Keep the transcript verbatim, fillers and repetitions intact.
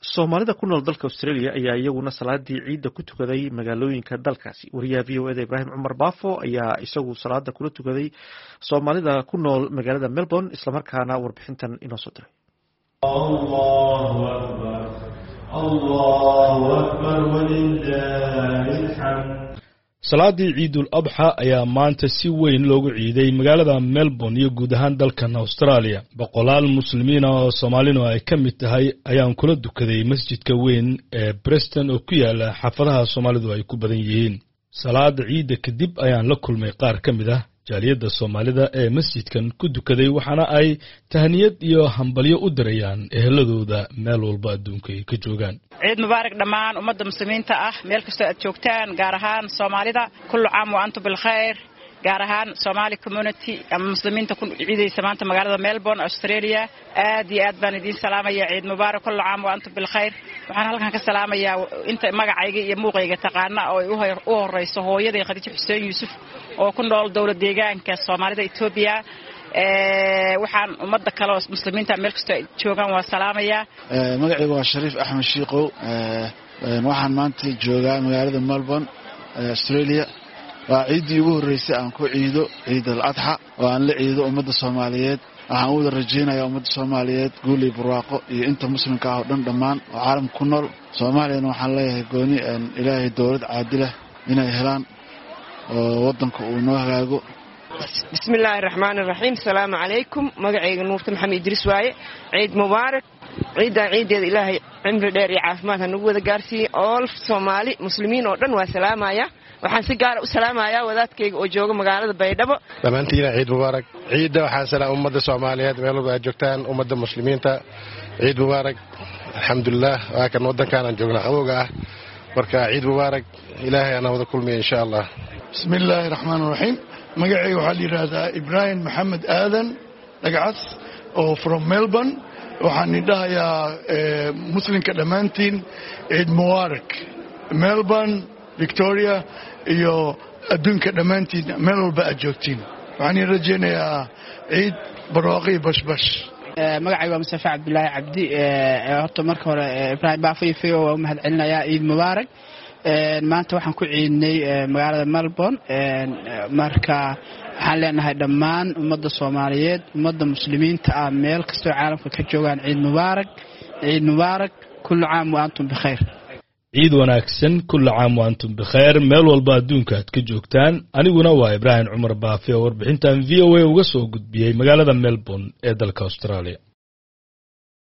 Soomaalida ku nool dalka Australia ayaa iyaguna salaadii ciida ku tukaday magaalooyinka dalkaasi. Wariyaha V O A Ibrahim Cumar Baafo ayaa isagu salaada kula tukaday Soomaalida ku nool magaalada Melbourne isla markaana warbixintan inoo soo diray. Allahu akbar Allahu akbar walillahil hamd. salaadii ciidul adha ayaa maanta si weyn loogu ciiday magaalada Melbourne iyo guud ahaan dalkan Australia. boqolaal muslimiin oo Soomaalidu ay ka mid tahay ayaan kula dukaday masjidka weyn ee Preston oo ku yaala xaafadaha Soomaalidu ay ku badan yihiin. salaada ciida kadib ayaan la kulmay qaar ka mid ah jaaliyada Soomaalida ee masjidkan ku dukaday waxaana ay tahniyad iyo hambalyo u dirayaan eheladooda meel walba adduunka ay ka joogaan. ciid mubaarak dhammaan ummadda muslimiinta ah meel kasta aad joogtaan gaar ahaan Soomaalida kullu caam wa antum bil khair gaar ahaan Somali community ama muslimiinta ku ciidaysa maanta magaalada Melbourne Australia aad iyo aad baan idin salaamaya ciid mubaarak kullu caam wa antum bil khair waxaan halkan ka salaamayaa inta magacayga iyo muuqayga taqaana oo u horeyso hooyaday Khadiija Xuseen Yuusuf oo ku nool dawlad deegaanka Soomaalida Ethiopia ee waxaan ummadda kale oo muslimiinta meel kasta joogan waa salaamaya ee magacayga waa Shariif Axmed Shiiqow ee waxaan maanta joogaa magaalada Melbourne Australia waa ciidii ugu horeysay aan ku ciido ciid al-adha oo aan la ciido ummadda Soomaaliyeed waxaan u rajeynayaa ummadda Soomaaliyeed guul iyo barwaaqo iyo inta muslimka ah oo dhan dhammaan oo caalamka ku nool Soomaaliyeed waxaan leeyahay gooni aan Ilaahay dawlad caadil ah inay helaan oo wadanka uu noo hagaago. بسم الله الرحمن الرحيم السلام عليكم مقعي نورت محمد إدريس واي عيد مبارك عيد عيد إلهي عمر دير عافمات هنقوذ قارسي أولف صومالي مسلمين ودن وسلام آيا وحان سيقار وسلام آيا وذات كي أجوغ مقالة بيدبو لمانتينا عيد مبارك عيد وحان سلام أمد الصوماليات ميلو بأجوكتان أمد المسلمين تا عيد مبارك الحمد لله وكان ودن كان أنجوغنا أبوغا وركا عيد مبارك إلهي أنا وذا كل مي إن شاء الله. بسم الله الرحمن الرحيم magacay waxa la yiraahdaa Ibrahim Mohamed Aadan lagaas oo from Melbourne waxaan idhahayaa muslimka dhamaantiin ciid mubaarak Melbourne Victoria iyo adduunka dhamaantiin meel walba aad joogtiin waxaan rajeynayaa ciid barwaaqo iyo bashbash. magacay waa Mustafa Abdullahi Cabdi ee horta marka hore Ibrahim Baafiyo oo mahad celinayaa ciid mubaarak maanta waxaan ku ciidnay magaalada Melbourne marka waxaan leenahay dhammaan ummadda Soomaaliyeed ummadda muslimiinta ah meel kasta oo caalamka ka joogaan ciid mubaarak ciid mubaarak kullu caam wa antum bi khair. ciid wanaagsan kullu caam wa antum bi khair meel walba adduunka aad ka joogtaan. aniguna waa Ibrahim Cumar Baafi oo warbixintan V O A uga soo gudbiyay magaalada Melbourne ee dalka Australia.